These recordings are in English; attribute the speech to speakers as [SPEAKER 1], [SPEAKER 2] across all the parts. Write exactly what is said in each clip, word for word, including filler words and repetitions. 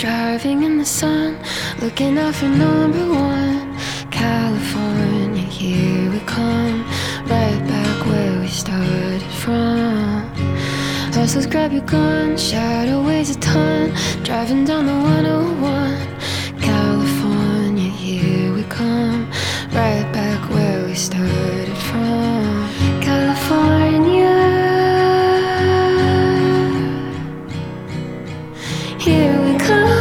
[SPEAKER 1] driving in the sun, looking out for number one. California, here we come, right back where we started from. Hustlers, grab your gun, shadow weighs a ton, driving down the one oh one. California, here we come, right back where we started from. California, here we come.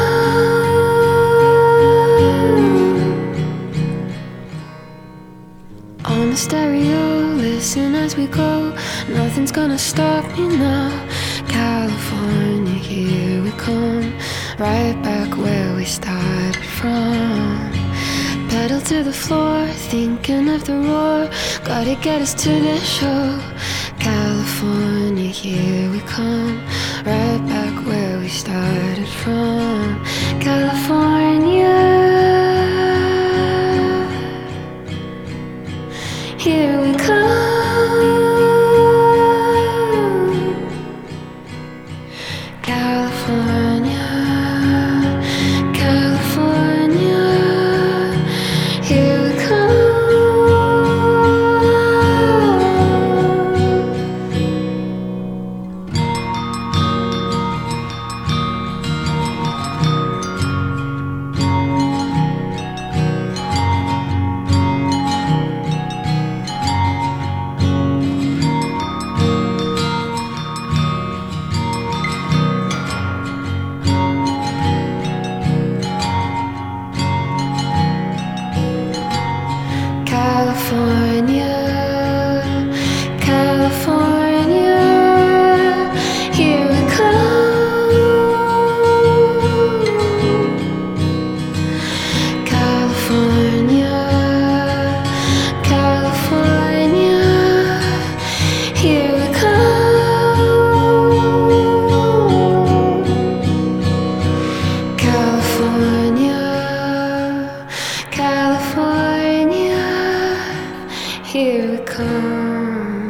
[SPEAKER 1] On the stereo, listen as we go, nothing's gonna stop me now. California, here we come, right back where we started from. Pedal to the floor, thinking of the roar, gotta get us to the show. California, here we come, right back where we started from. California, here we come. California, California, here we come. California, California, here we come. California, California, here we come. California, California, here we come.